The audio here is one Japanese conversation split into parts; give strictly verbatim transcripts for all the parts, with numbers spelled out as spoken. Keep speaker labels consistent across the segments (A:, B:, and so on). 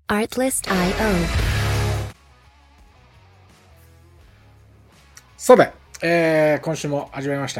A: Artlist アイオー。
B: さて、えー、今週も始まりました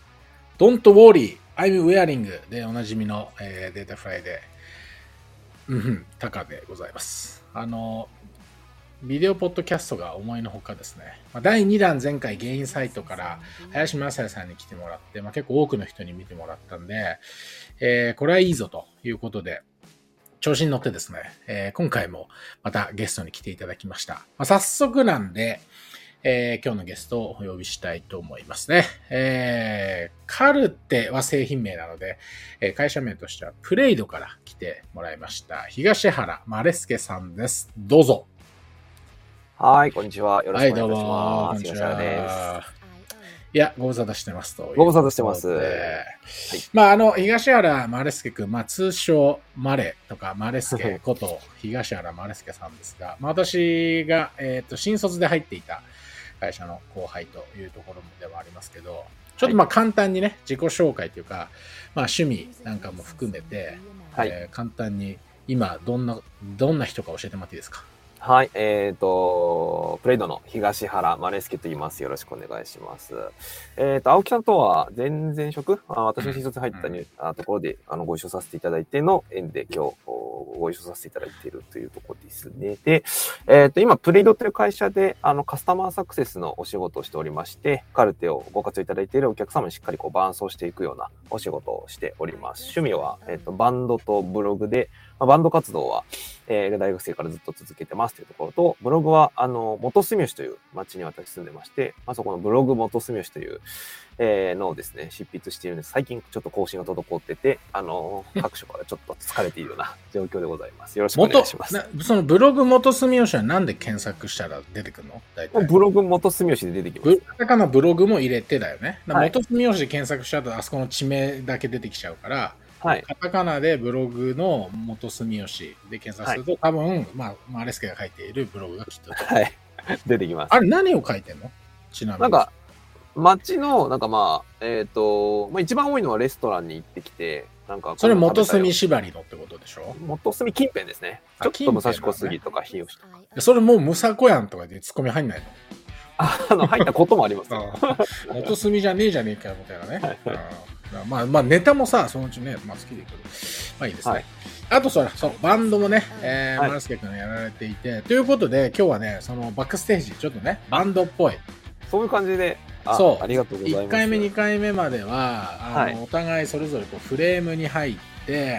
B: Don't worry, I'm wearing でおなじみの、えー、データフライでうんふんタカでございます。あのビデオポッドキャストが思いのほかですね、まあ、だいにだん前回ゲインサイトから林正也さんに来てもらって、まあ、結構多くの人に見てもらったんで、えー、これはいいぞということで調子に乗ってですね、えー、今回もまたゲストに来ていただきました。まあ、早速なんで、えー、今日のゲストをお呼びしたいと思いますね。えー、カルテは製品名なので、えー、会社名としてはプレイドから来てもらいました東原マレスケさんです。どうぞ。
C: はい、こんにちは。よろしくお願いします。
B: はい、どうも。こんにちは。です。いや、ご無沙汰してますと。
C: ご無沙汰してます。はい、
B: まあ、あの、東原マレスケ君、まあ、通称マレとかマレスケこと東原マレスケさんですが、まあ、私が、えっと、新卒で入っていた会社の後輩というところではありますけど、ちょっとまあ簡単にね、自己紹介というか、まあ趣味なんかも含めて、はい、えー、簡単に今どんな、どんな人か教えてもらっていいですか？
C: はい、えっ、ー、と、プレイドの東原マレスケと言います。よろしくお願いします。えっ、ー、と、青木さんとは前々職、あ私の新卒入ったに、うん、ところであのご一緒させていただいての縁で今日ご一緒させていただいているというところですね。で、えっ、ー、と、今、プレイドという会社であのカスタマーサクセスのお仕事をしておりまして、カルテをご活用いただいているお客様にしっかりこう伴走していくようなお仕事をしております。趣味は、えっ、ー、と、バンドとブログで、まあ、バンド活動は、えー、大学生からずっと続けてますというところと、ブログは、あの、元住吉という町に私住んでまして、まあ、そこのブログ元住吉という、えー、のをですね、執筆しているんです。最近ちょっと更新が滞ってて、あの、各所からちょっと疲れているような状況でございます。よろしくお願いします。
B: そのブログ元住吉はなんで検索したら出てくるの？大体。
C: ブログ元住吉で出てきます。
B: カタカナブログも入れてだよね。元住吉で検索しちゃうと、あそこの地名だけ出てきちゃうから、はい、カタカナでブログの元住吉で検索すると、はい、多分、まあ、マレスケが書いているブログがきっと、
C: はい、出てきます。
B: あれ何を書いてんの？ちなみに。
C: なんか、街の、なんかまあ、えっ、ー、と、まあ、一番多いのはレストランに行ってきて、なんか、
B: それ元住縛りのってことでしょ？
C: 元住近辺ですね。ちょっと武蔵小杉とか日吉とか。
B: それもうムサコやんとかでツッコミ入んないの？
C: あの、入ったこともありますよ。
B: 元住じゃねえじゃねえかよ、みたいなね。はい、まあ、まあ、ネタもさ、そのうちね、まあ、好きでいく。まあいいですね。はい、あとそれ、そう、バンドもね、えー、はい、マレスケ君がやられていて、ということで、今日はね、そのバックステージ、ちょっとね、バンドっぽい。
C: そういう感じで、あ、
B: そう、
C: ありがとうございます。
B: いっかいめ、にかいめまでは、あの、はい、お互いそれぞれこうフレームに入って、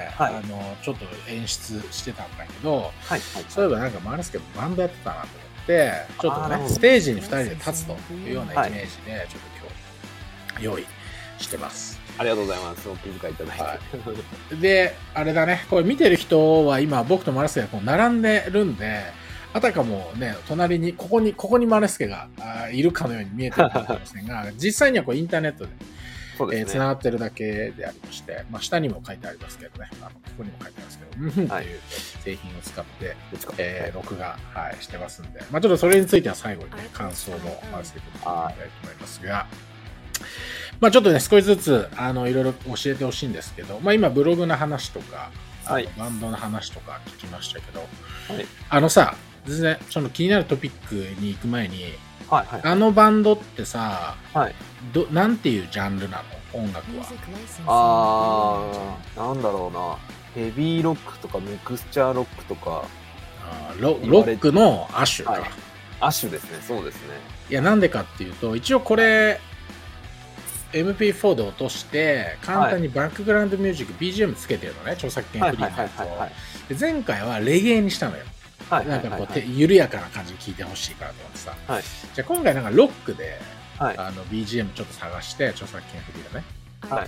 B: はい、あの、ちょっと演出してたんだけど、はいはい、そういえばなんかマレスケバンドやってたなと思って、ちょっとね、ステージにふたりで立つというようなイメージで、ちょっと今日、用意してます。
C: ありがとうございます。お気遣いいただいて。はい、
B: で、あれだね、これ見てる人は今、僕とマレスケがこう並んでるんで、あたかもね、隣に、ここに、ここにマレスケがいるかのように見えてるかもしれませんが、実際にはこうインターネットで、そうですね、えー、繋がってるだけでありまして、まあ、下にも書いてありますけどね、あのここにも書いてありますけど、ムフンという製品を使って、はい、えー、録画、はい、してますんで、まあ、ちょっとそれについては最後にね、感想もマレスケ君に聞いてみたいと思いますが、まあちょっとね、少しずつ、あの、いろいろ教えてほしいんですけど、まあ今、ブログの話とか、はい、バンドの話とか聞きましたけど、はい、あのさ、全然、その気になるトピックに行く前に、はいはい、あのバンドってさ、はい、ど、なんていうジャンルなの？音楽は。
C: あー、なんだろうな。ヘビーロックとかミクスチャーロックとか。
B: あー、ロ、ロックの亜種か、はい。
C: 亜種ですね、そうですね。
B: いや、なんでかっていうと、一応これ、エムピーフォー で落として簡単にバックグラウンドミュージック、はい、ビージーエム つけてるのね、著作権フリーのやつを。前回はレゲエにしたのよ。はい、なんかこう、はいはいはい、緩やかな感じで聴いてほしいからと思ってさ、はい、じゃあ今回なんかロックで、はい、あの ビージーエム ちょっと探して著作権フリーだね、はい、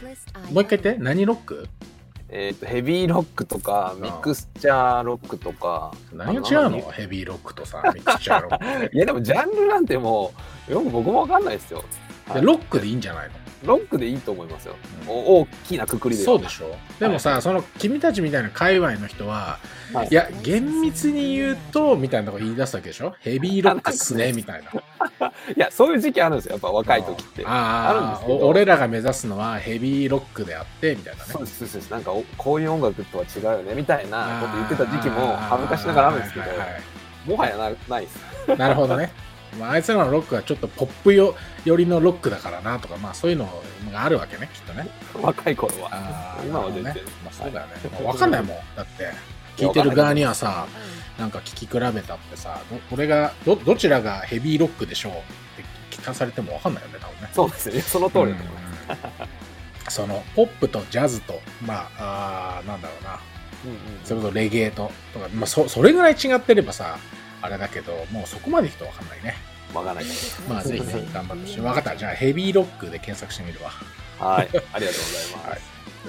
B: もう一回言って、何ロック？
C: えっとヘビーロックとかミクスチャーロックとか。
B: 何が違うの？ヘビーロックとさミクスチャーロック。
C: いやでもジャンルなんてもうよく僕もわかんないですよ。
B: はい、ロックでいいんじゃないの？
C: ロックでいいと思いますよ。うん、大きなくくりで。
B: そうでしょ。でもさ、はい、その君たちみたいな界隈の人は、はい、いや厳密に言うとみたいなこと言い出すわけでしょ。ヘビーロックっすねみたいな。
C: いやそういう時期あるんですよ。やっぱ若い時って。あ, あるんですけど。
B: 俺らが目指すのはヘビーロックであってみたいなね。
C: そうですそうです。なんかこういう音楽とは違うよねみたいなこと言ってた時期も恥ずかしながらあるんですけど、はいはいはい、もはや な, ないです。
B: なるほどね。まあ、あいつらのロックはちょっとポップよ寄りのロックだからなとか、まあそういうのがあるわけね、きっとね。
C: 若い頃は。今は全然。
B: ね、まあそうだよね。わかんないもん。だって、聞いてる側にはさ、なんか聞き比べたってさ、これがど、どちらがヘビーロックでしょうって聞かされてもわかんないよね、多分ね。
C: そうですね。その通りだと思います。
B: その、ポップとジャズと、まあ、あなんだろうな。うんうん、それこそレゲエと、とか、まあそ、それぐらい違ってればさ、あれだけど、もうそこまでいくと分かんないね。
C: 分かんない。
B: まあぜひね、頑張ってほしい。分かった。じゃあヘビーロックで検索してみるわ。
C: はい。ありがとうございます。はい、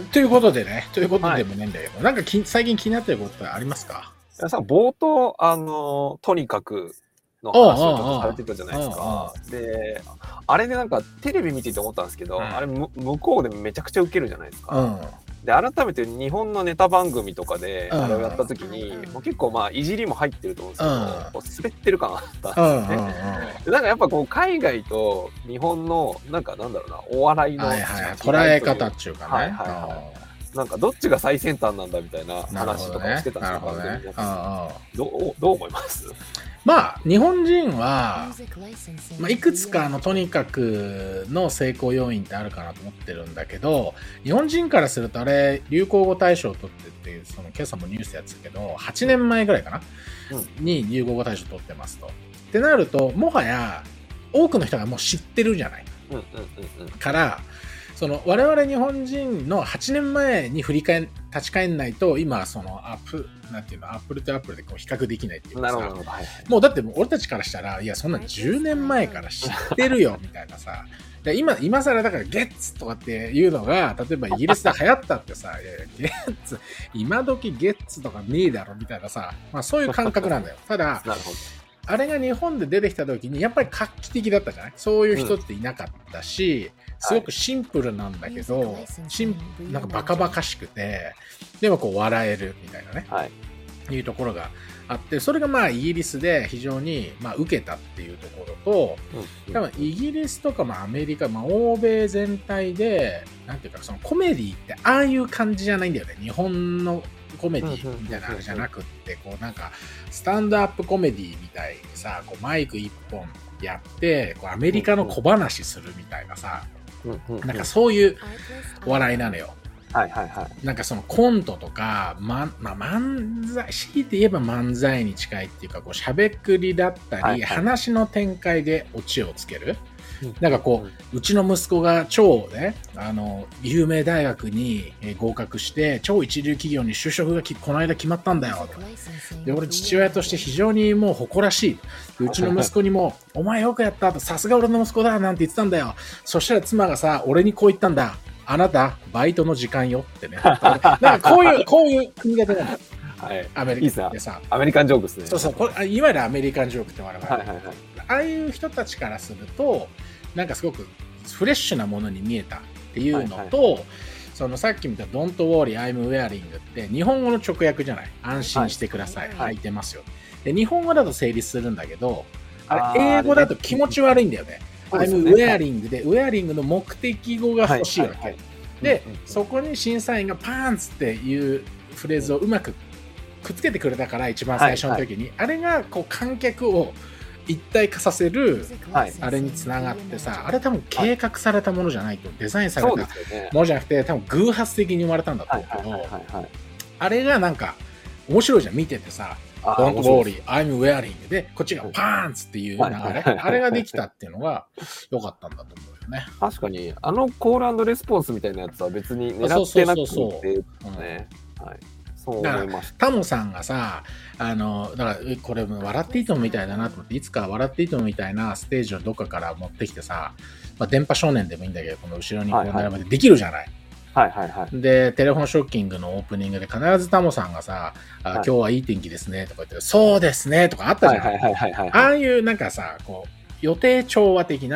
B: ということでね、ということでもねんだけど、はい、なんかき最近気になってることってありますか？
C: いやさ、冒頭、あの、とにかくの話をちょっとされてたじゃないですか。で、あれでなんかテレビ見てて思ったんですけど、うん、あれ向こうでめちゃくちゃウケるじゃないですか。うんで改めて日本のネタ番組とかであれをやった時に、うん、もう結構まあいじりも入ってると思うんですけど、うん、こう滑ってる感あったんですよね、うんうん、なんかやっぱこう海外と日本のなんかなんだろうなお笑いの、はいはい、
B: 捉え方っていうかね、はいはい
C: はい、なんかどっちが最先端なんだみたいな話とかをしてたんですけど、ねね、どうどう思います？
B: まあ日本人は、まあ、いくつかのとにかくの成功要因ってあるかなと思ってるんだけど、日本人からするとあれ流行語大賞を取ってっていうその今朝もニュースやってたけどはちねんまえぐらいかな、うん、に流行語大賞取ってますと。ってなるともはや多くの人がもう知ってるじゃない、うんうんうんうん、からその我々日本人のはちねんまえに振り返立ち返んないと今そのアップなんていうのアップルとアップルでこう比較できないっていうかさ、はいはい、もうだってもう俺たちからしたらいやそんなじゅうねんまえから知ってるよみたいなさで今今更だからゲッツとかっていうのが例えばイギリスで流行ったってさいやいやゲッツ今時ゲッツとかねえだろみたいなさ、まあ、そういう感覚なんだよ。ただなるほどあれが日本で出てきた時にやっぱり画期的だったじゃない。そういう人っていなかったし、うんすごくシンプルなんだけど、はい、シンなんかバカバカしくてでもこう笑えるみたいなね、はい、いうところがあってそれがまあイギリスで非常にまあ受けたっていうところと、うん、多分イギリスとかまあアメリカ、まあ、欧米全体でなんていうかそのコメディってああいう感じじゃないんだよね。日本のコメディみたいなあれじゃなくってこうなんかスタンドアップコメディみたいにさこうマイク一本やってこうアメリカの小話するみたいなさ、なんかそういうお笑いなのよ。はいはいはい。なんかそのコントとか、ま、まあ、漫才、強いて言えば漫才に近いっていうか、こう、しゃべくりだったり、はいはい、話の展開でオチをつける。なんかこう、うちの息子が超ね、あの、有名大学に合格して、超一流企業に就職がきこの間決まったんだよ。で、俺父親として非常にもう誇らしい。うちの息子にも、お前よくやったと、さすが俺の息子だなんて言ってたんだよ。そしたら妻がさ、俺にこう言ったんだ。あなた、バイトの時間よってね。なんかこういう、こういう国が出ない。はい。アメリカでさ。
C: アメリカンジョークですね。
B: そうそう。これいわゆるアメリカンジョークって我々。はいはいはい。ああいう人たちからすると、なんかすごくフレッシュなものに見えたっていうのと、はいはい、そのさっき見た Don't worry, I'm wearing って日本語の直訳じゃない。安心してください。はい、履いてますよ。で、日本語だと成立するんだけど、あれ英語だと気持ち悪いんだよね。I'm wearing で、wearing の目的語が欲しいわけ。はいはいはい、で、うんうんうん、そこに審査員がパンツっていうフレーズをうまくくっつけてくれたから、一番最初の時に。はいはい、あれがこう観客を一体化させる、はい、あれにつながってさ、あれ多分計画されたものじゃないと、デザインされたものじゃなくて、多分偶発的に生まれたんだと思うけど、あれがなんか面白いじゃん、見ててさ、Don't worry, I'm wearing で、こっちがパンツっていう流れ、はいはいはい、あれができたっていうのが良かったんだと思うよね。
C: 確かに、あのコール&レスポンスみたいなやつは別に狙ってなくて、そうそうそうそうね。はい。そう思いました。
B: タモさんがさ、あの、だから、これ、笑っていいともみたいだなと思って、いつか笑っていいともみたいなステージをどっかから持ってきてさ、まあ、電波少年でもいいんだけど、この後ろにこう並べてできるじゃない。はいはいはい。で、テレフォンショッキングのオープニングで必ずタモさんがさ、あ、はい、今日はいい天気ですねとか言って、そうですねとかあったじゃない。はいはいはいはい、はい。ああいうなんかさ、こう、予定調和的な、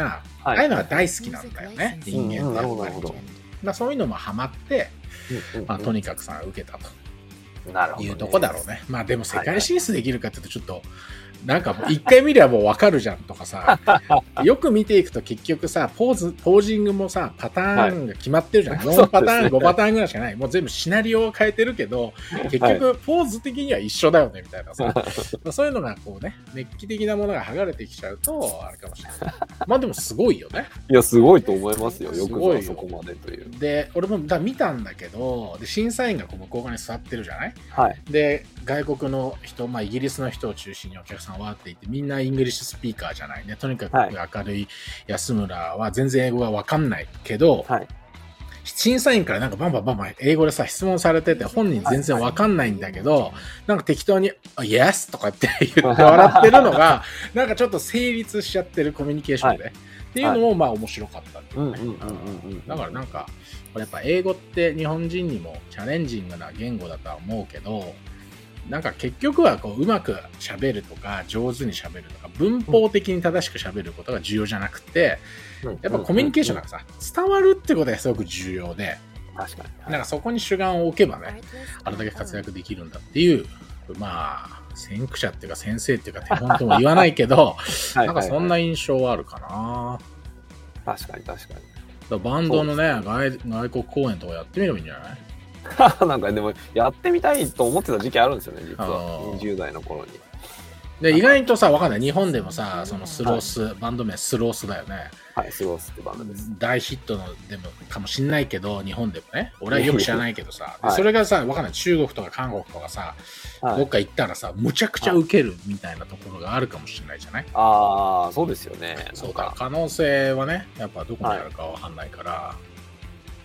B: ああいうのが大好きなんだよね、人間ってやっぱり。
C: うんうん、なるほど。
B: まあ、そういうのもハマって、
C: うんうんうん、
B: まあ、とにかくさ受けたと
C: なるほど、ね、
B: いうとこだろうね。まあでも世界進出できるかっていうとちょっと、はいはい、なんかもう一回見ればもう分かるじゃんとかさよく見ていくと結局さポーズポージングもさパターンが決まってるじゃん、はい、よんパターン、ね、ごパターンぐらいしかない。もう全部シナリオを変えてるけど結局ポーズ的には一緒だよねみたいなさ、はい、そういうのがこうね熱気的なものが剥がれてきちゃうとあれかもしれない。まあでもすごいよね。
C: いやすごいと思いますよ。よくぞそこまでという。
B: で俺もだ見たんだけどで審査員がこう向こう側に座ってるじゃない、
C: はい、
B: で外国の人、まあ、イギリスの人を中心にお客さんわーっていてみんなイングリッシュスピーカーじゃないね。とにかく明るい安村は全然英語が分かんないけど、はい、審査員からなんかバンバンバンバン英語でさ質問されてて本人全然分かんないんだけど、はいはい、なんか適当に「Yes」とかって言って笑ってるのがなんかちょっと成立しちゃってるコミュニケーションで、はい、っていうのもまあ面白かったんだよね。だからなんかこれやっぱ英語って日本人にもチャレンジングな言語だとは思うけどなんか結局はこううまく喋るとか上手に喋るとか文法的に正しく喋ることが重要じゃなくて、うん、やっぱコミュニケーションがさ伝わるってことがすごく重要で、
C: 確かに、はい、
B: なんかそこに主眼を置けばねあれだけ活躍できるんだっていうまあ先駆者っていうか先生っていうか手本とも言わないけどなんかそんな印象はあるかな。
C: 確かに確か
B: にバンドのね外外国公演とかやってみればいいんじゃない
C: なんかでもやってみたいと思ってた時期あるんですよね実はにじゅう代の頃に。
B: で意外とさ分かんない日本でもさそのスロース、はい、バンド名スロースだよね。
C: はいスロースってバンドです。
B: 大ヒットのでもかもしんないけど日本でもね俺はよく知らないけどさ、はい、それがさ分かんない中国とか韓国とかさ、はい、どっか行ったらさむちゃくちゃウケるみたいなところがあるかもしれないじゃない、はい、
C: ああそうですよね。
B: そうか可能性はねやっぱどこにあるか分かんないから、はい、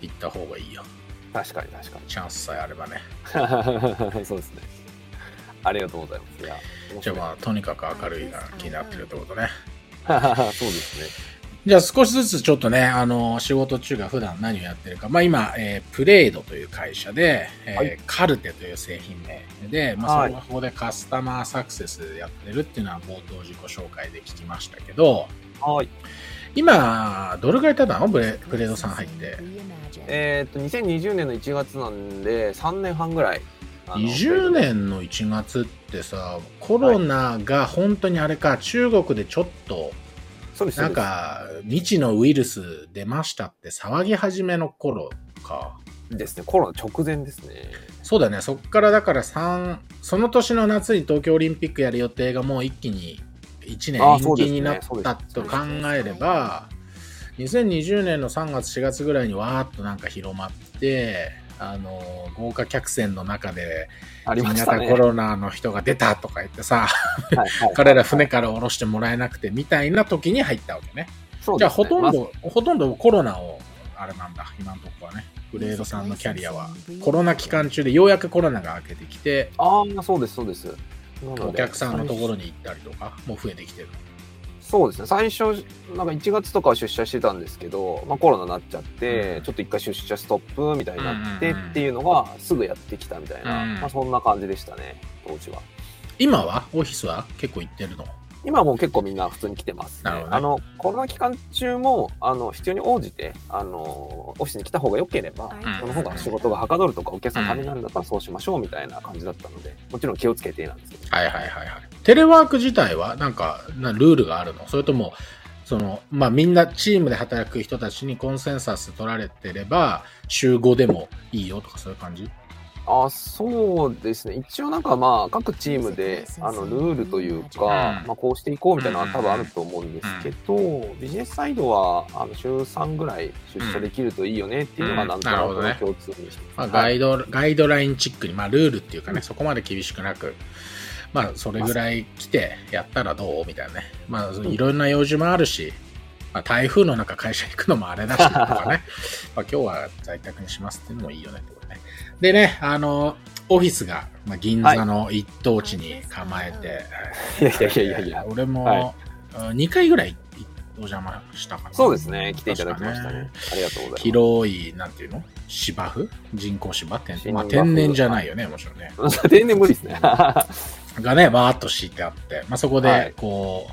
B: 行った方がいいよ。
C: 確かに確かに
B: チャンスさえあればね
C: そうですね。ありがとうございます。いや
B: じゃあまあとにかく明るいが気になってるってことね
C: そうですね。
B: じゃあ少しずつちょっとねあの仕事中が普段何をやってるか、まあ今、えー、プレイドという会社で、えーはい、カルテという製品名で、まあ、そこでカスタマーサクセスやってるっていうのは冒頭自己紹介で聞きましたけど、
C: はい、
B: 今どれぐらい経ったのプレプレードさん入って。
C: えー、っとにせんにじゅうねんのいちがつなんでさんねんはんぐらい。
B: にじゅうねんのいちがつってさコロナが本当にあれか、はい、中国でちょっとなんか未知のウイルス出ましたって騒ぎ始めの頃か
C: ですね。コロナ直前ですね。
B: そうだね。そっからだからさんその年の夏に東京オリンピックやる予定がもう一気にいちねん延期になったと考えれば、にせんにじゅうねんのさんがつしがつぐらいにわーっとなんか広まって、あの豪華客船の中で新型コロナの人が出たとか言ってさ、彼ら船から降ろしてもらえなくてみたいな時に入ったわけね。そうですね。じゃあほとんど、ま、ほとんどコロナをあれなんだ今のところはね。ブレードさんのキャリアはコロナ期間中でようやくコロナが明けてきて、
C: ああそうですそうです。
B: お客さんのところに行ったりとかも増えてきてる。
C: そうですね。最初なんかいちがつとかは出社してたんですけど、まあ、コロナになっちゃって、うん、ちょっと一回出社ストップみたいになってっていうのがすぐやってきたみたいな、うんまあ、そんな感じでしたね当時は。今
B: はオフィスは結構行ってるの？
C: 今はもう結構みんな普通に来てますね。あのコロナ期間中もあの必要に応じてあのオフィスに来た方が良ければ、うん、その方が仕事がはかどるとかお客さんのためになるんだったらそうしましょうみたいな感じだったので、もちろん気をつけてなんですけど、
B: はいはいはいはい。テレワーク自体はなんかなルールがあるの？それともそのまあみんなチームで働く人たちにコンセンサス取られてれば週ごでもいいよとかそういう感じ？
C: あ、そうですね。一応なんかまあ各チームであのルールというか、うんまあ、こうしていこうみたいなのは多分あると思うんですけど、うん、ビジネスサイドはあの週さんぐらい出社できるといいよねっていうのがなんとなく共通にしてます、
B: うんまあ、ガイド、ガイドラインチックに、まあ、ルールっていうかね、そこまで厳しくなく、まあそれぐらい来てやったらどうみたいなね。まあいろんな用事もあるし、まあ、台風の中会社行くのもあれだしとかね。まあ今日は在宅にしますっていうのもいいよねってことね。でね、あの、オフィスが、まあ、銀座の一等地に構えて、
C: はい、いやいやいやいや、
B: 俺もにかいぐらいお邪魔したかな。
C: そうですね、来ていただきましたね。ありがとうございます。
B: 広い、なんていうの芝生人工芝天、まあ、天然じゃないよね、もちろんね。
C: 天然無理ですね。
B: がね、バーっと敷いてあって、まあ、そこで、こう、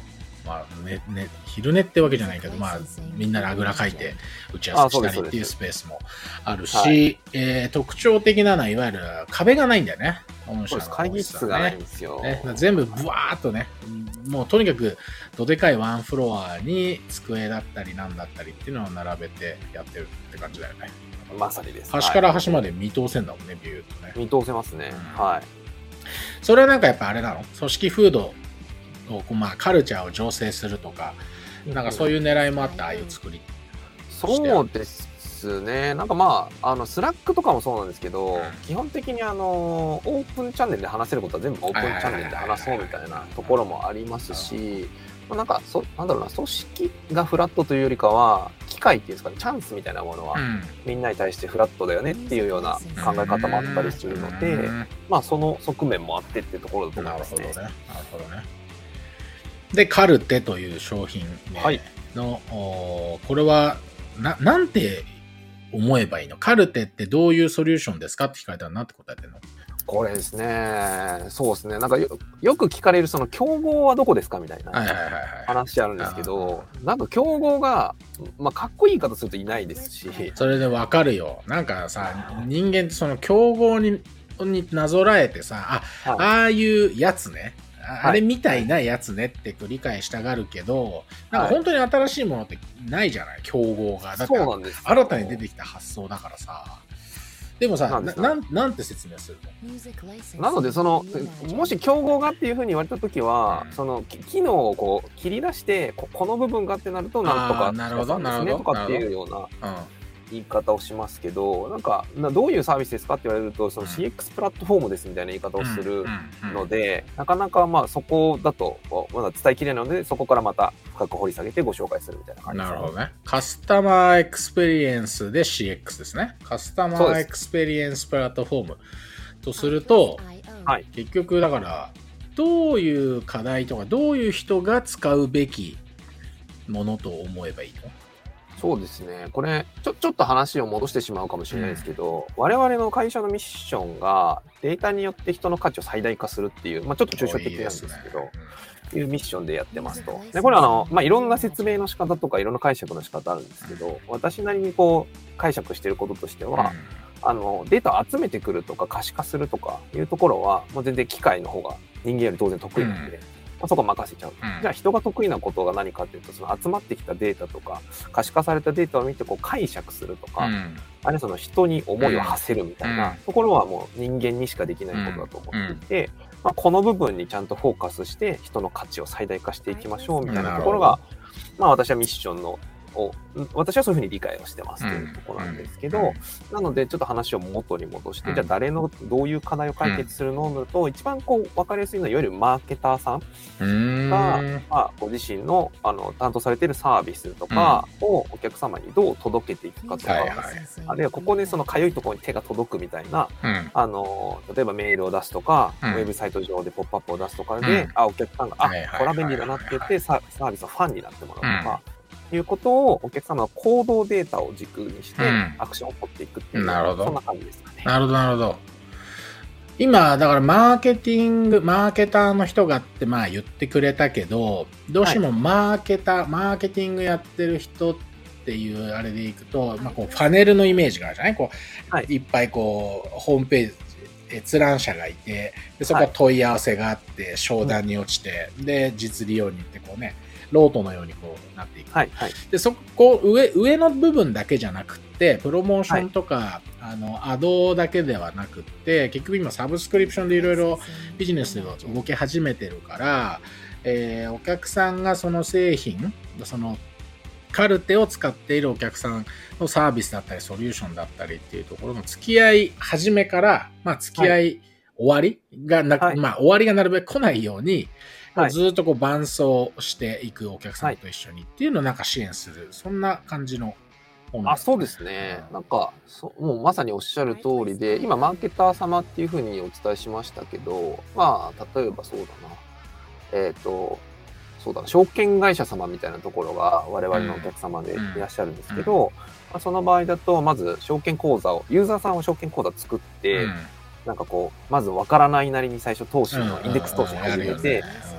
B: まあねね、昼寝ってわけじゃないけど、まあ、みんなであぐらかいて打ち合わせしたりっていうスペースもあるし、はい、えー、特徴的なのは、いわゆる壁がないんだよね。
C: そうです、会議室がないんですよ。
B: ね、全部ブワーっとね、もうとにかくどでかいワンフロアに机だったりなんだったりっていうのを並べてやってるって感じだよね。
C: まさにです。
B: 端から端まで見通せんだもんね、ビューとね。
C: 見通せますね。うん、はい。
B: それはなんかやっぱあれなの？組織風土を、まあカルチャーを醸成するとか、なんかそういう狙いもあってああいう作り。
C: そうですね。なんかまあ、あの、スラックとかもそうなんですけど、うん、基本的にあの、オープンチャンネルで話せることは全部オープンチャンネルで話そうみたいなところもありますし、なんかそ、なんだろうな、組織がフラットというよりかは、機会っていうんですかね、チャンスみたいなものは、うん、みんなに対してフラットだよねっていうような考え方もあったりするので、うん、まあその側面もあってっていうところだと思いますね。なるほどね。なるほどね。
B: で、カルテという商品名の、はい、これはな、なんて思えばいいの？カルテってどういうソリューションですかって聞かれたら何て答えてるの？
C: これですね、そうですね、なんか よ, よく聞かれるその競合はどこですかみたいな話あるんですけど、なんか競合が、まあ、かっこいい言い方するといないですし。
B: それでわかるよ。なんかさ、人間ってその競合にになぞらえてさ、あ、はい、ああいうやつね、あれみたいなやつねって理解したがるけど、なんか本当に新しいものってないじゃない、競合が。だって新たに出てきた発想だからさ。でもさ、な, な, んなんて説明する
C: の？なのでそのもし競合がっていうふうに言われたときは、うん、その機能をこう切り出してここの部分がってなるとなんとかですねとかっていうような言い方をしますけど、なんかどういうサービスですかって言われるとその シーエックス プラットフォームですみたいな言い方をするので、なかなかまあそこだとまだ伝えきれないので、そこからまた深く掘り下げてご紹介するみたいな感じです、ね。
B: なるほどね。カスタマーエクスペリエンスで シーエックス ですね。カスタマーエクスペリエンスプラットフォームとすると、はい、結局だからどういう課題とかどういう人が使うべきものと思えばいいの？
C: そうですね。これちょ、ちょっと話を戻してしまうかもしれないですけど、うん、我々の会社のミッションがデータによって人の価値を最大化するっていう、まあ、ちょっと抽象的なんですけど、いいですね、いうミッションでやってますと。で、これあの、まあ、いろんな説明の仕方とかいろんな解釈の仕方あるんですけど、私なりにこう解釈していることとしては、うん、あの、データを集めてくるとか可視化するとかいうところは、もう全然機械の方が人間より当然得意なんで、うん、まあ、そこ任せちゃう、うん、じゃあ人が得意なことが何かっていうと、その集まってきたデータとか可視化されたデータを見てこう解釈するとか、うん、あるいはその人に思いを馳せるみたいなところはもう人間にしかできないことだと思っていて、うん、まあ、この部分にちゃんとフォーカスして人の価値を最大化していきましょうみたいなところが、まあ、私はミッションのを私はそういうふうに理解をしてますというところなんですけど、うんうん、なのでちょっと話を元に戻して、うん、じゃあ誰のどういう課題を解決するのだと、うん、一番こう分かりやすいのは、いわゆるマーケターさんが、まあ、ご自身の、あの担当されているサービスとかをお客様にどう届けていくかとか、うん、あるいはここでそのかゆいところに手が届くみたいな、うん、あの例えばメールを出すとか、うん、ウェブサイト上でポップアップを出すとかで、うん、あお客さんがあ、はいはいはいはい、これは便利だなって言ってサービスのファンになってもらうとか、うんいうことをお客様の行動データを軸にしてアクションを取っていくっていう、うん、なるほど、そんな感じですかね。
B: なるほどなるほど。今だからマーケティングマーケターの人がってまあ言ってくれたけど、どうしてもマーケター、はい、マーケティングやってる人っていうあれでいくと、まあ、こうファネルのイメージがあるじゃない、こう、はい、いっぱいこうホームページ閲覧者がいて、でそこは問い合わせがあって、はい、商談に落ちて、うん、で実利用に行ってこうね、ロートのようにこうなっていく、はいはい、でそこ 上, 上の部分だけじゃなくってプロモーションとか、はい、あのアドだけではなくって、結局今サブスクリプションでいろいろビジネスが動き始めてるから、えー、お客さんがその製品そのカルテを使っているお客さんのサービスだったりソリューションだったりっていうところの付き合い始めから、まあ、付き合い終わりがな、はい、まあ、終わりがなるべく来ないように、はい、ずっとこう伴走していくお客さんと一緒にっていうのをなんか支援する、そんな感じの
C: 本ですね。あ、そうですね。なんかそもうまさにおっしゃる通りで、今マーケター様っていうふうにお伝えしましたけど、まあ例えばそうだな、えっとそうだな、証券会社様みたいなところが我々のお客様でいらっしゃるんですけど、うんうん、まあ、その場合だとまず証券口座をユーザーさんは証券口座作って、うん、なんかこうまずわからないなりに最初投資のインデックス投資始めて、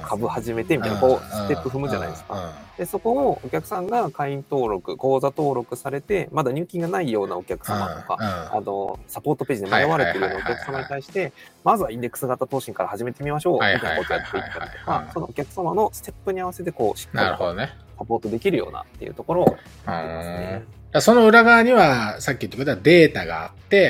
C: 株始めてみたいな、こう、ステップ踏むじゃないですか。で、そこをお客さんが会員登録、口座登録されて、まだ入金がないようなお客様とか、あの、サポートページで迷われているようなお客様に対して、まずはインデックス型投資から始めてみましょう、みたいなことをやっていったりとか、そのお客様のステップに合わせて、こう、しっかりとサポートできるようなっていうところをやってますね。
B: その裏側には、さっき言ってくれたデータがあって、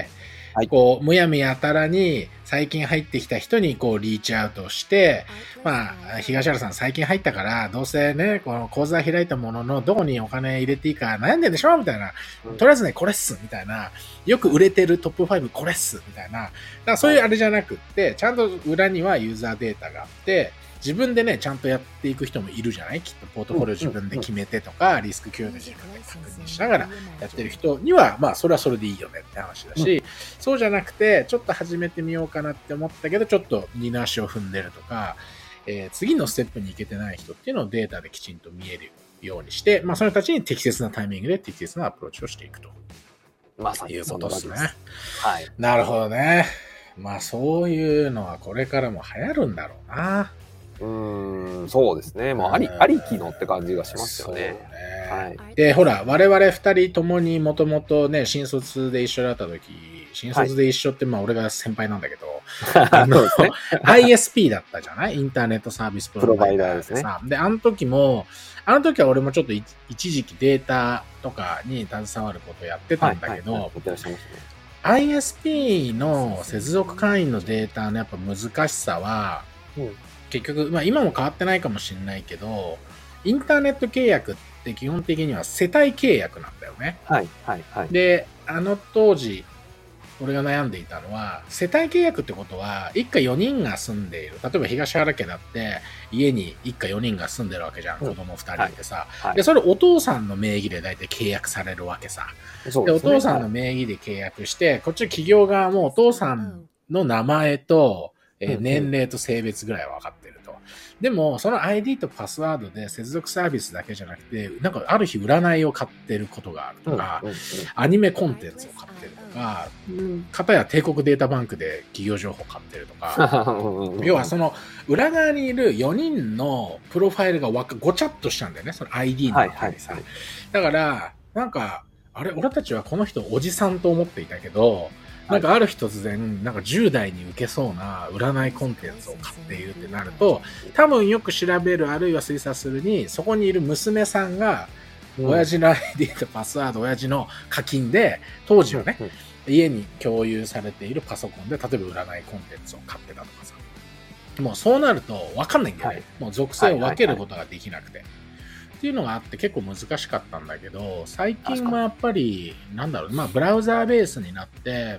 B: はい、こう、むやみやたらに最近入ってきた人にこうリーチアウトして、まあ、東原さん最近入ったから、どうせね、この口座開いたもののどこにお金入れていいか悩んでんでしょみたいな。とりあえずね、これっすみたいな。よく売れてるトップファイブこれっすみたいな。だからそういうあれじゃなくって、ちゃんと裏にはユーザーデータがあって、自分でね、ちゃんとやっていく人もいるじゃない？きっとポートフォリオ自分で決めてとか、リスク共有で自分で確認しながらやってる人には、まあ、それはそれでいいよねって話だし、うん、そうじゃなくて、ちょっと始めてみようかなって思ったけど、ちょっと二の足を踏んでるとか、えー、次のステップに行けてない人っていうのをデータできちんと見えるようにして、まあ、その人たちに適切なタイミングで適切なアプローチをしていくと。
C: まさに
B: いうことですね。
C: はい。
B: なるほどね。まあ、そういうのはこれからも流行るんだろうな。
C: うーん、そうですね。もうあり、ありきのって感じがしますよね。ね、
B: はい。で、ほら、我々二人ともにもともとね、新卒で一緒だった時、新卒で一緒って、まあ俺が先輩なんだけど、あの、ね、アイエスピー だったじゃない？インターネットサービスプロバイダーですね。で、あの時も、あの時は俺もちょっと一時期データとかに携わることをやってたんだけど、アイエスピー の接続会員のデータのやっぱ難しさは、うん結局、まあ今も変わってないかもしれないけど、インターネット契約って基本的には世帯契約なんだよね。
C: はい、はい、はい。
B: で、あの当時、俺が悩んでいたのは、世帯契約ってことは、一家よにんが住んでいる。例えば東原家だって、家に一家よにんが住んでるわけじゃん。うん、子供ふたりでさ、はいはい。で、それお父さんの名義で大体契約されるわけさ。そうですね。で、お父さんの名義で契約して、はい、こっち企業側もお父さんの名前と、えー、年齢と性別ぐらいは分かってると。でも、その アイディー とパスワードで接続サービスだけじゃなくて、なんかある日占いを買ってることがあるとか、うんうんうん、アニメコンテンツを買ってるとか、うん、片や帝国データバンクで企業情報買ってるとか、要はその裏側にいるよにんのプロファイルがわかごちゃっとしたんだよね、その アイディー の中にさ。はいはいはい、だから、なんか、あれ、俺たちはこの人おじさんと思っていたけど、なんかある日突然、なんかじゅう代に受けそうな占いコンテンツを買っているってなると、多分よく調べるあるいは推察するに、そこにいる娘さんが、親父の アイディー とパスワード、親父の課金で、当時はね、家に共有されているパソコンで、例えば占いコンテンツを買ってたとかさ。もうそうなると分かんないんだよね。はい、もう属性を分けることができなくて。っていうのがあって結構難しかったんだけど、最近はやっぱり、なんだろう、まあブラウザーベースになって、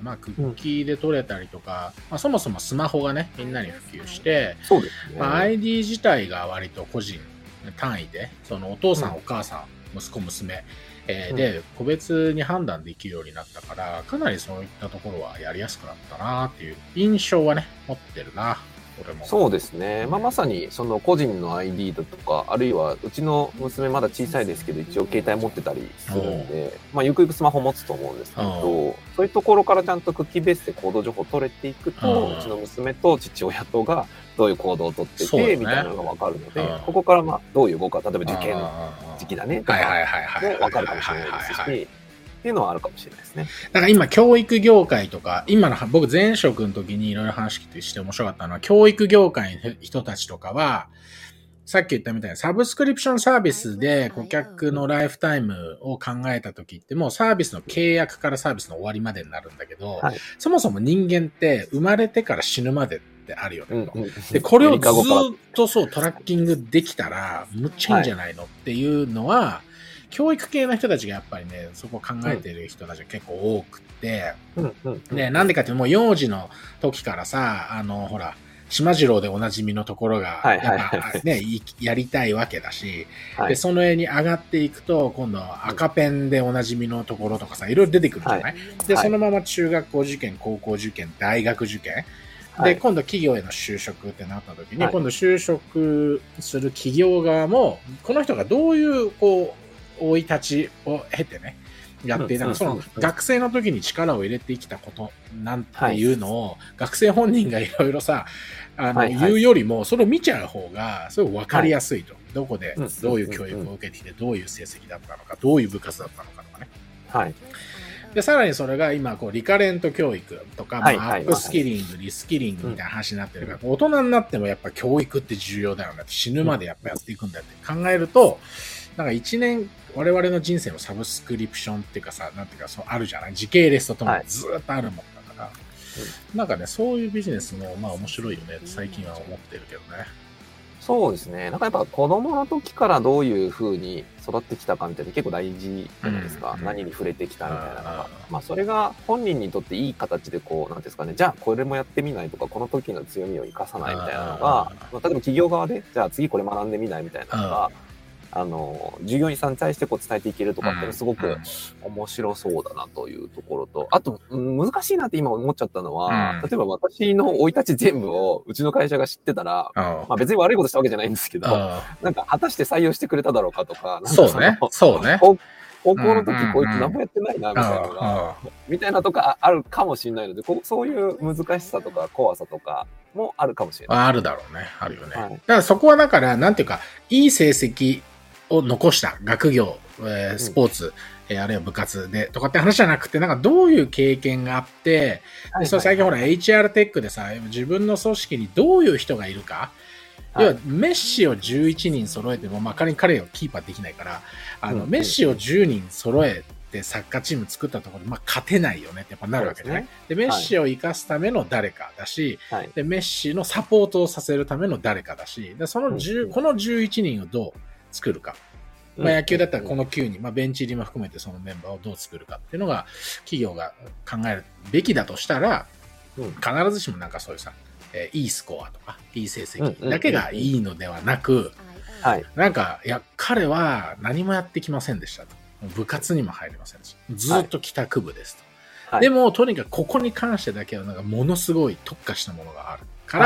B: まあクッキーで取れたりとか、うん、まあそもそもスマホがね、みんなに普及して、そうですね。まあ アイディー 自体が割と個人単位で、そのお父さん、うん、お母さん、息子、娘、えー、で、個別に判断できるようになったから、かなりそういったところはやりやすくなったなっていう印象はね、持ってるな。
C: そうですね、まあ、まさにその個人の アイディー だとか、あるいはうちの娘まだ小さいですけど一応携帯持ってたりするんで、まあ、ゆくゆくスマホ持つと思うんですけど、そういうところからちゃんとクッキーベースで行動情報を取れていくと、うちの娘と父親とがどういう行動をとってて、ね、みたいなのが分かるので、ここからまあどういう動くか、例えば受験時期だねとかも分かるかもしれないですし、っていうのはあるかもしれないですね。
B: だから今教育業界とか、今の僕前職の時にいろいろ話聞いてして面白かったのは、教育業界の人たちとかは、さっき言ったみたいなサブスクリプションサービスで顧客のライフタイムを考えた時ってもうサービスの契約からサービスの終わりまでになるんだけど、はい、そもそも人間って生まれてから死ぬまでってあるよねと、うんうん、でこれをずっとそうトラッキングできたらむっちゃいいんじゃないの、はい、っていうのは教育系の人たちがやっぱりね、そこを考えてる人たちが結構多くて、うんうんうん、で、なんでかっていうともう幼児の時からさ、あの、ほら、島次郎でおなじみのところが、やっぱね、やりたいわけだし、はい、で、その絵に上がっていくと、今度は赤ペンでおなじみのところとかさ、いろいろ出てくるじゃない、はい、で、そのまま中学校受験、高校受験、大学受験、で、今度企業への就職ってなった時に、はい、今度就職する企業側も、この人がどういう、こう、 生い立ちを経てね、やって、なんかその学生の時に力を入れてきたことなんていうのを、学生本人がいろいろさ、あの、言うよりも、それを見ちゃう方が、すごい分かりやすいと。どこで、どういう教育を受けてきて、どういう成績だったのか、どういう部活だったのかとかね。
C: はい。
B: で、さらにそれが今、こう、リカレント教育とか、まあ、アップスキリング、リスキリングみたいな話になってるから、大人になってもやっぱ教育って重要だよね。死ぬまでやっぱやっていくんだよって考えると、なんか一年、我々の人生のサブスクリプションっていうかさ、なんていうか、そうあるじゃない、時系列とともにずーっとあるもんだから、はい、なんかね、そういうビジネスも、まあ面白いよねって最近は思ってるけどね。
C: そうですね。なんかやっぱ子供の時からどういう風に育ってきたかみたいな結構大事じゃないですか。うん、何に触れてきたみたいなのが。まあそれが本人にとっていい形でこう、なんですかね、じゃあこれもやってみないとか、この時の強みを生かさないみたいなのが、まあ、例えば企業側で、じゃあ次これ学んでみないみたいなのが、あの、従業員さんに対してこう伝えていけるとかっていうのすごく面白そうだなというところと、あと、難しいなって今思っちゃったのは、うん、例えば私の生い立ち全部をうちの会社が知ってたら、まあ別に悪いことしたわけじゃないんですけど、なんか果たして採用してくれただろうかとか、なんか
B: そうね、そうね。
C: 高校の時こいつ何もやってないなみたいなのが、みたいなとかあるかもしれないので、そういう難しさとか怖さとかもあるかもしれない。
B: あるだろうね。あるよね。はい、だからそこはだから、なんていうか、いい成績を残した学業、えー、スポーツ、うん、あるいは部活でとかって話じゃなくて、なんかどういう経験があって、はい、そ最近ほら エイチアール テックでさ、自分の組織にどういう人がいるか、はい、要はメッシをじゅういちにん揃えても、まあ仮に彼をキーパーできないから、あの、うん、メッシをじゅうにん揃えてサッカーチーム作ったところで、まあ勝てないよねってやっぱなるわけね。で、メッシを生かすための誰かだし、はい、で、メッシのサポートをさせるための誰かだし、でその10、うん、このじゅういちにんをどう作るか。まあ野球だったらこのきゅうにん、まあベンチ入りも含めてそのメンバーをどう作るかっていうのが企業が考えるべきだとしたら、必ずしもなんかそういうさ、えー、いいスコアとかいい成績だけがいいのではなく、なんか、いや、彼は何もやってきませんでしたと。部活にも入りませんでした。ずっと帰宅部ですと。はい、でも、とにかくここに関してだけはなんかものすごい特化したものがある。から、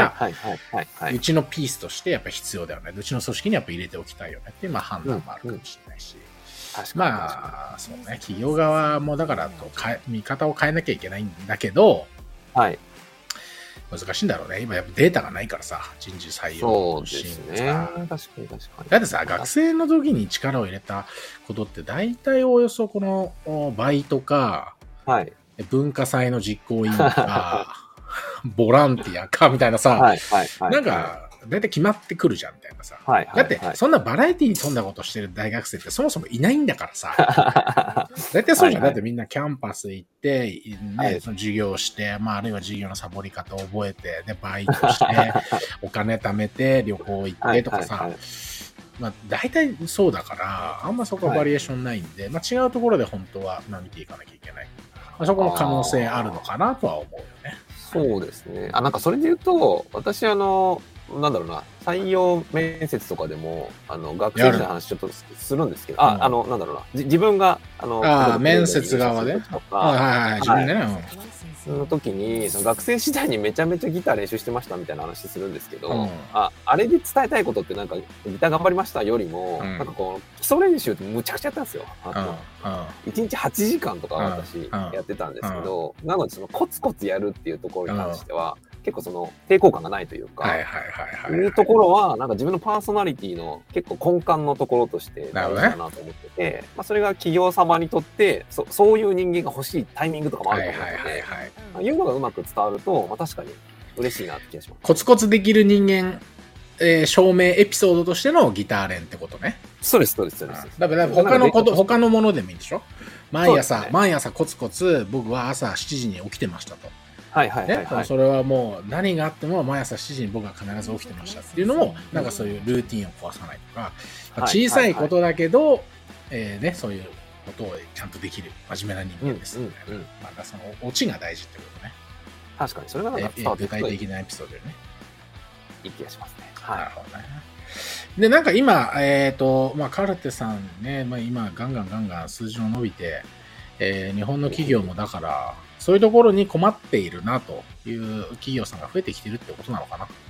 B: うちのピースとしてやっぱ必要だよね。うちの組織にやっぱ入れておきたいよねっていう、まあ、判断もあるかもしれないし。うんうん、まあ、そうね、企業側もだからと変え、見方を変えなきゃいけないんだけど、
C: はい。
B: 難しいんだろうね。今やっぱデータがないからさ、人事採用のシーン
C: さ。そうですね。確かに確かに。
B: だってさ、学生の時に力を入れたことって大体およそこのバイトか、はい、文化祭の実行委員か、ボランティアかみたいなさ、はいはいはい、なんか、だいたい決まってくるじゃんみたいなさ。はいはいはい、だって、そんなバラエティに富んだことしてる大学生ってそもそもいないんだからさ。だいたいそうじゃん。はいはい、だってみんなキャンパス行って、ね、はい、その授業して、まあ、あるいは授業のサボり方を覚えて、で、バイトして、お金貯めて、旅行行ってとかさ。はいはいはい、まあ、大体そうだから、あんまそこはバリエーションないんで、はい、まあ、違うところで本当は見ていかなきゃいけない。まあ、そこも可能性あるのかなとは思うよね。
C: そうですね。あ、なんかそれで言うと、私あの、なんだろうな、採用面接とかでも、あの、学生時代の話ちょっとするんですけど、あ、うん、あの、なんだろうな、じ自分が、あの、
B: あ面接側で、はいはいはい、自分でね。はい
C: その時にその学生時代にめちゃめちゃギター練習してましたみたいな話するんですけど、うん、ああれで伝えたいことってなんかギター頑張りましたよりも、うん、なんかこう基礎練習ってむちゃくちゃやったんですよ。あといちにちはちじかんとか私やってたんですけど、なのでそのコツコツやるっていうところに関しては、結構その抵抗感がないというか、いうところはなんか自分のパーソナリティの結構根幹のところとして大事だなと思ってて、ねまあ、それが企業様にとってそそういう人間が欲しいタイミングとかもあると思うので、はいはいはいはいまあ、いうのがうまく伝わると、まあ、確かに嬉しいなって気がします。
B: コツコツできる人間、えー、証明エピソードとしてのギター練ってことね。
C: そうですそうですそうです。
B: だから他のこと他のものでもいいでしょ。毎朝、ね、毎朝コツコツ僕は朝しちじに起きてましたと。
C: はいはいはい、はい
B: ね、それはもう何があっても毎朝しちじに僕は必ず起きてましたっていうのもなんかそういうルーティンを壊さないとか、まあ、小さいことだけど、はいはいはいえーね、そういうことをちゃんとできる真面目な人間ですみたいな、うんうんうん、なんかそのオチが大事ってことね。
C: 確かにそれがなんか伝わって
B: 具体的なエピソードでね
C: いい気がしますね。はい、なるほどね。
B: でなんか今えっ、ー、とまあカルテさんね、まあ、今ガンガンガンガン数字も伸びて、えー、日本の企業もだからそういうところに困っているなという企業さんが増えてきてるってことなのかな。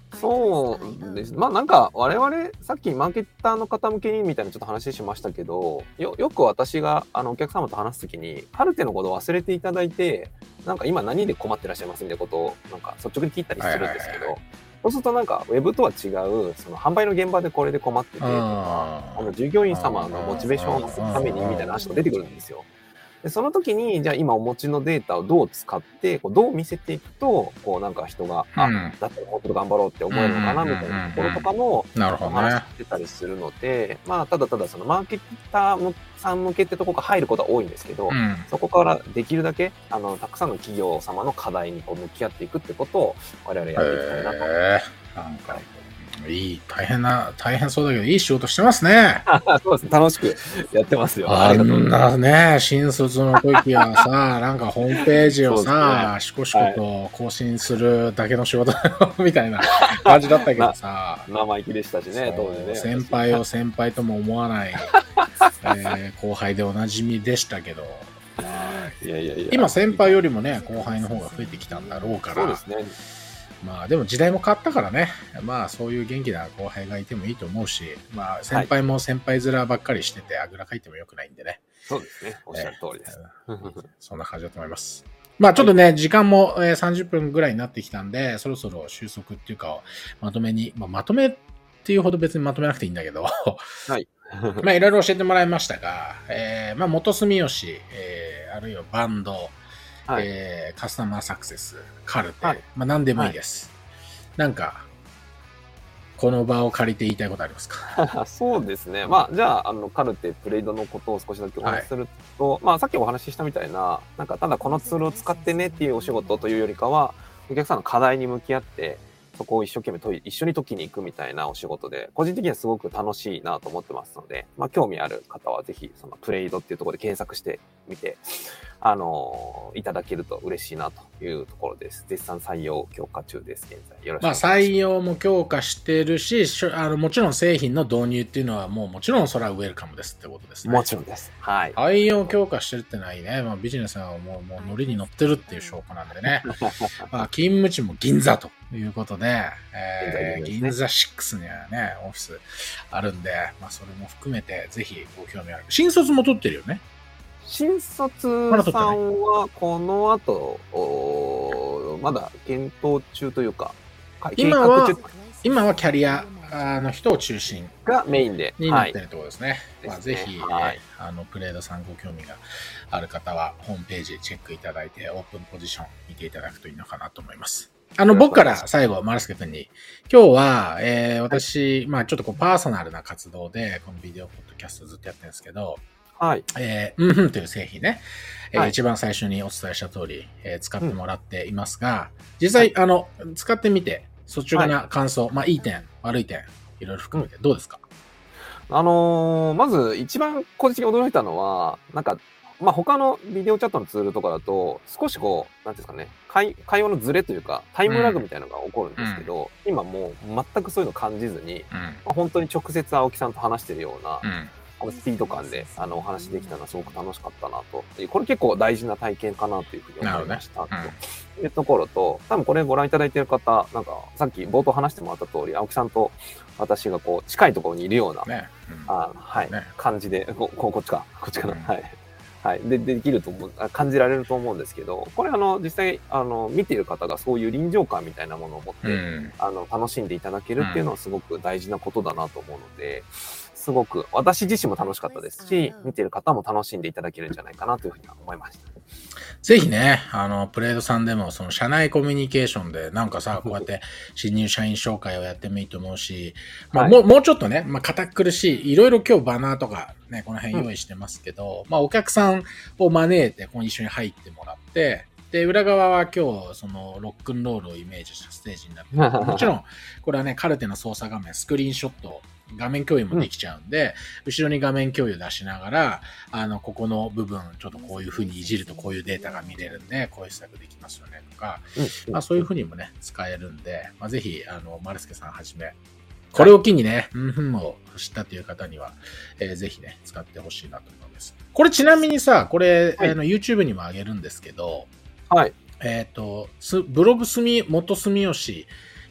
C: そうです。まあなんか我々さっきマーケッターの方向けにみたいなちょっと話しましたけど、よよく私があのお客様と話すときにカルテのことを忘れていただいて、なんか今何で困ってらっしゃいますみたいなことをなんか率直に聞いたりするんですけど、そうするとなんかウェブとは違うその販売の現場でこれで困っててとか、あの従業員様のモチベーションを上げるためにみたいな話が出てくるんですよ。でその時にじゃあ今お持ちのデータをどう使ってこうどう見せていくとこうなんか人が、うん、あだったらもうちょっと頑張ろうって思えるのかなみたいなところとかもお話してたりするので、まあただただそのマーケターさん向けってとこが入ることは多いんですけど、うん、そこからできるだけあのたくさんの企業様の課題にこう向き合っていくってことを我々やっていきたいなと。
B: えー、なんかいい、大変な、大変そうだけど、いい仕事してますね。
C: そうですね、楽しくやってますよ。
B: あんなね、新卒の時はさ、なんかホームページをさ、ね、しこしこと更新するだけの仕事みたいな感じだったけどさ。
C: 生意気でしたしね、当時ね。
B: 先輩を先輩とも思わない、えー、後輩でおなじみでしたけど。
C: いやいやいや
B: 今先輩よりもね、後輩の方が増えてきたんだろうから。
C: そうですね。
B: まあでも時代も変わったからね、まあそういう元気な後輩がいてもいいと思うし、まあ先輩も先輩面ばっかりしててあぐらかいてもよくないんでね。
C: そうですね、おっしゃる通りです。
B: えー、そんな感じだと思います。まあちょっとね、はい、時間もさんじゅっぷんぐらいになってきたんで、そろそろ収束っていうか、まとめに、まあ、まとめっていうほど別にまとめなくていいんだけど、はい。まあいろいろ教えてもらいましたが、えー、まあ元住吉、えー、あるいはバンド、はい、えー、カスタマーサクセス、カルテ、はい、まあ何でもいいです。はい、なんか、この場を借りて言いたいことありますか？
C: そうですね。まあ、じゃあ、あの、カルテ、プレイドのことを少しだけお話しすると、はい、まあ、さっきお話ししたみたいな、なんか、ただこのツールを使ってねっていうお仕事というよりかは、お客さんの課題に向き合って、そこを一生懸命と一緒に解きに行くみたいなお仕事で、個人的にはすごく楽しいなと思ってますので、まあ、興味ある方はぜひ、そのプレイドっていうところで検索してみて、あのー、いただけると嬉しいなというところです。絶賛採用強化中です。現在よろしくお願いします。
B: まあ採用も強化してるし、あのもちろん製品の導入っていうのはもうもちろんそれはウェルカムですってことですね。
C: もちろんです。はい。
B: 採用強化してるってのはいいね。まあビジネスはもうもうノリに乗ってるっていう証拠なんでね。まあ勤務地も銀座ということで、えー、銀座ろくにはねオフィスあるんで、まあそれも含めてぜひご興味ある。新卒も取ってるよね。
C: 新卒さんはこの後、まだ検討中というか、
B: 今は今はキャリアの人を中心
C: がメインで
B: になってるってことですね。はい、まあ、ぜひ、はい、あのプレードさんご興味がある方はホームページチェックいただいてオープンポジション見ていただくといいのかなと思います。あの僕から最後丸助君に今日は、えー、私、はい、まあちょっとこうパーソナルな活動でこのビデオポッドキャストずっとやってるんですけど。
C: はい。
B: えー、うんふんという製品ね、えーはい、一番最初にお伝えした通り、えー、使ってもらっていますが、うん、実際、はい、あの、使ってみて、率直な感想、はい、まあ、いい点、悪い点、いろいろ含めてどうですか？
C: うん、あのー、まず一番個人的に驚いたのは、なんか、まあ、他のビデオチャットのツールとかだと、少しこう、なんていうんですかね、会、会話のズレというか、タイムラグみたいなのが起こるんですけど、うん、今もう全くそういうの感じずに、うんまあ、本当に直接青木さんと話してるような、うんスピード感であのお話できたのはすごく楽しかったなと。これ結構大事な体験かなというふうに思いました、ねうん、というところと、多分これご覧いただいている方、なんかさっき冒頭話してもらった通り、青木さんと私がこう近いところにいるような、ねうん、あはい、ね、感じで、こここっちか、こっちかな、うん、はい。はい。で、できると思う、感じられると思うんですけど、これあの、実際、あの、見ている方がそういう臨場感みたいなものを持って、うん、あの、楽しんでいただけるっていうのはすごく大事なことだなと思うので、すごく私自身も楽しかったですし、見ている方も楽しんでいただけるんじゃないかなというふうには思いました。
B: ぜひね、あの、プレードさんでも、その、社内コミュニケーションで、なんかさ、こうやって、新入社員紹介をやってもいいと思うし、まあ、はい、もう、もうちょっとね、まあ、堅苦しい、いろいろ今日バナーとか、ね、この辺用意してますけど、うん、まあ、お客さんを招いて、ここに一緒に入ってもらって、で、裏側は今日、その、ロックンロールをイメージしたステージになってます。もちろん、これはね、カルテの操作画面、スクリーンショット、画面共有もできちゃうんで、うん、後ろに画面共有出しながら、あの、ここの部分、ちょっとこういう風にいじるとこういうデータが見れるんで、こういう施策できますよね、とか、うん、まあそういう風にもね、使えるんで、まあぜひ、あの、丸助さんはじめ、これを機にね、うんふんを知ったという方には、えー、ぜひね、使ってほしいなと思います。これちなみにさ、これ、はい、あの YouTube にも上げるんですけど、
C: はい。
B: えっと、ブログすみ、元住吉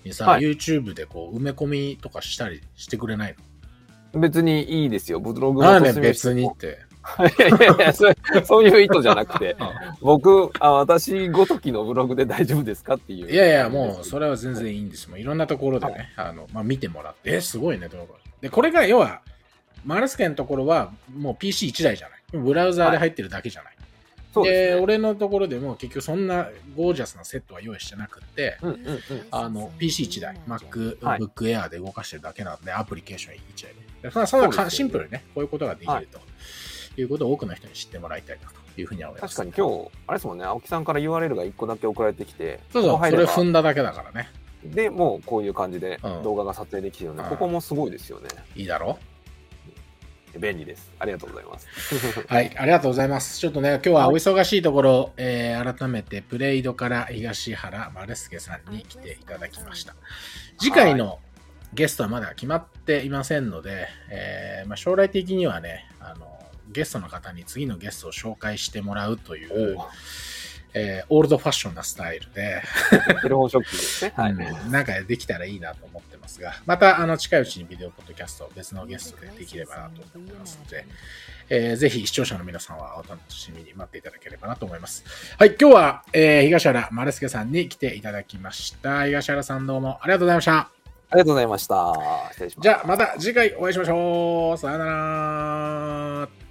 B: にさ、
C: はい
B: YouTube でこう埋め込みとかしたりしてくれない
C: 別にいいですよ。ブログ
B: の？なんで
C: おすすめして
B: 別にって。
C: いやいやいや、そそういう意図じゃなくて、
B: うん
C: 僕、あ私ごときのブログで大丈夫ですかっていう。
B: いやいや、もうそれは全然いいんですもん。いろんなところでね、あの、まあ、見てもらって、え、すごいね、とか。で、これが要は、マルスケのところはもう ピーシーいち 台じゃない。ブラウザーで入ってるだけじゃない。
C: そう
B: で
C: ですね。
B: 俺のところでも結局そんなゴージャスなセットは用意してなくって、
C: うんうんうん。
B: あの ピーシーいち 台、MacBook
C: はい
B: Air で動かしてるだけなんで、アプリケーションいち台で。そんなそんなかシンプルにね、こういうことができるということを多くの人に知ってもらいたいなというふうには思います。
C: 確かに今日、あれですもんね、青木さんから ユーアールエル がいっこだけ送られてきて、
B: そうそう、それ
C: ここ入れば
B: 踏んだだけだからね。
C: で、もうこういう感じで
B: うん
C: 動画が撮影できるので、
B: うん
C: ここもすごいですよね。
B: いいだろ
C: 便利です。ありがとうございます。
B: はい、ありがとうございます。ちょっとね、今日はお忙しいところ、えー改めてプレイドから東原丸助さんに来ていただきました。次回のゲストはまだ決まっていませんので、えーまあ、将来的にはね、あの、ゲストの方に次のゲストを紹介してもらうという、えーオールドファッションなスタイルで、
C: テレフォンショッキングですね。はい。
B: うんなんかできたらいいなと思ってますが、またあの近いうちにビデオポッドキャスト、別のゲストでできればなと思ってますので、えーぜひ視聴者の皆さんはお楽しみに待っていただければなと思います。はい、今日は、えー東原丸助さんに来ていただきました。東原さんどうもありがとうございました。
C: ありがとうございました。失礼します。
B: じゃあまた次回お会いしましょう。さよなら。